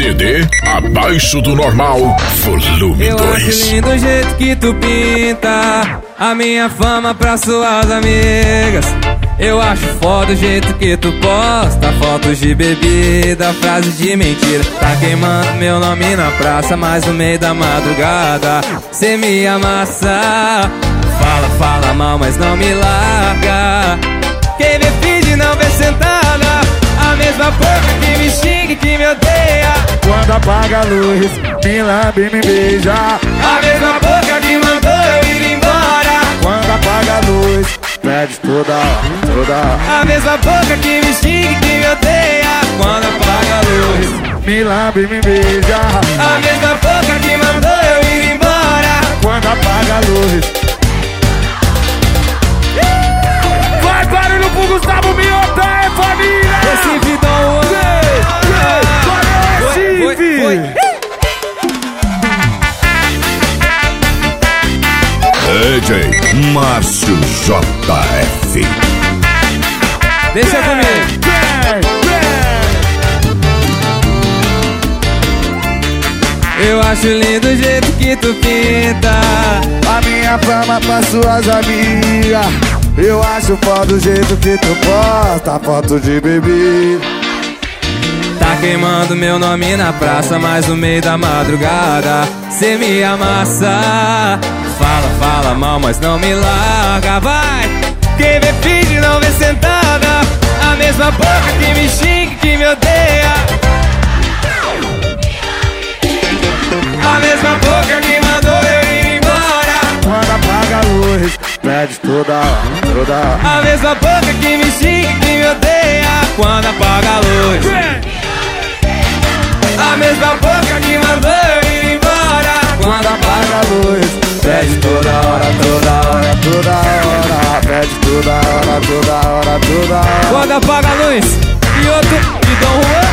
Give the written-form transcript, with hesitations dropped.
CD abaixo do normal, volume 2. Eu acho lindo o jeito que tu pinta a minha fama pra suas amigas. Eu acho foda o jeito que tu posta fotos de bebida, frases de mentira. Tá queimando meu nome na praça, mas no meio da madrugada cê me amassa. Fala, fala mal, mas não me larga. Quem me finge não vê sentada, a mesma boca que me xinga e que me odeia. Quando apaga a luz, me lambe e me beija. A mesma boca que mandou eu ir embora. Quando apaga a luz, pede toda. A mesma boca que me xinga e que me odeia. Quando apaga a luz, me lambe e me beija. a mesma boca que mandou eu ir embora. Quando apaga a luz. Vai barulho pro Gustavo Miotta, é família! Recife, Dom Recife! DJ Márcio JF. Deixa comigo. Eu acho lindo o jeito que tu pinta a minha fama pra suas amigas. Eu acho foda o jeito que tu posta foto de bebida. Tá queimando meu nome na praça, mas no meio da madrugada cê me amassa. Fala, fala mal, mas não me larga. Vai! Quem me finge não vê sentada, a mesma boca que me xinga e que me odeia. A mesma boca que mandou eu ir embora. Quando apaga a luz, pede toda. A mesma boca que me xinga e que me odeia. Quando apaga a luz, a mesma boca que mandou eu ir embora. Quando apaga a luz, pede toda hora. Pede toda hora. Quando apaga a luz, e outro, e Dom Juan.